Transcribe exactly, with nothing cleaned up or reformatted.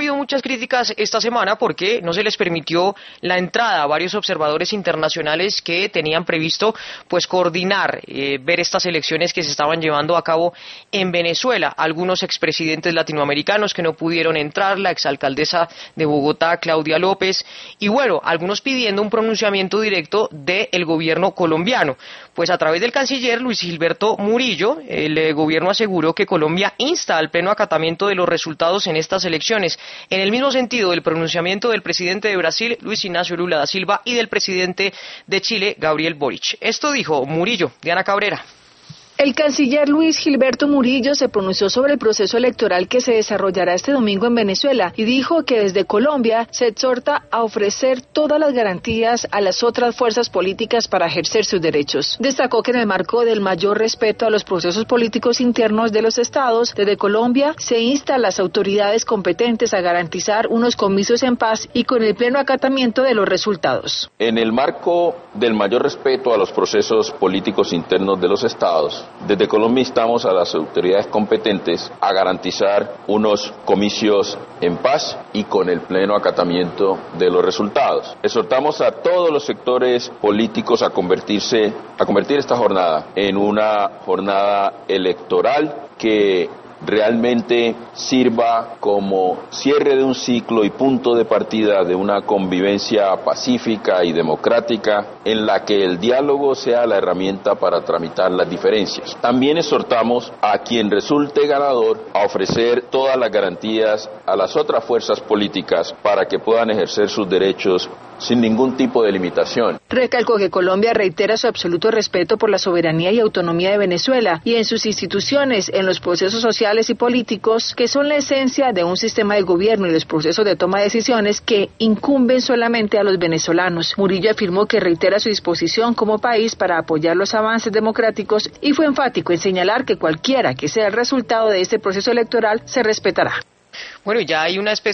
Ha habido muchas críticas esta semana porque no se les permitió la entrada a varios observadores internacionales que tenían previsto pues coordinar, eh, ver estas elecciones que se estaban llevando a cabo en Venezuela. Algunos expresidentes latinoamericanos que no pudieron entrar, la exalcaldesa de Bogotá, Claudia López, y bueno, algunos pidiendo un pronunciamiento directo del gobierno colombiano. Pues a través del canciller Luis Gilberto Murillo, el eh, gobierno aseguró que Colombia insta al pleno acatamiento de los resultados en estas elecciones, en el mismo sentido del pronunciamiento del presidente de Brasil, Luis Ignacio Lula da Silva, y del presidente de Chile, Gabriel Boric. Esto dijo Murillo. Diana Cabrera. El canciller Luis Gilberto Murillo se pronunció sobre el proceso electoral que se desarrollará este domingo en Venezuela y dijo que desde Colombia se exhorta a ofrecer todas las garantías a las otras fuerzas políticas para ejercer sus derechos. Destacó que en el marco del mayor respeto a los procesos políticos internos de los estados, desde Colombia se insta a las autoridades competentes a garantizar unos comicios en paz y con el pleno acatamiento de los resultados. En el marco del mayor respeto a los procesos políticos internos de los estados, desde Colombia instamos a las autoridades competentes a garantizar unos comicios en paz y con el pleno acatamiento de los resultados. Exhortamos a todos los sectores políticos a convertirse, a convertir esta jornada en una jornada electoral que realmente sirva como cierre de un ciclo y punto de partida de una convivencia pacífica y democrática en la que el diálogo sea la herramienta para tramitar las diferencias. También exhortamos a quien resulte ganador a ofrecer todas las garantías a las otras fuerzas políticas para que puedan ejercer sus derechos sin ningún tipo de limitación. Recalcó que Colombia reitera su absoluto respeto por la soberanía y autonomía de Venezuela y en sus instituciones, en los procesos sociales y políticos que son la esencia de un sistema de gobierno y los procesos de toma de decisiones que incumben solamente a los venezolanos. Murillo afirmó que reitera su disposición como país para apoyar los avances democráticos y fue enfático en señalar que cualquiera que sea el resultado de este proceso electoral se respetará. Bueno, ya hay una especie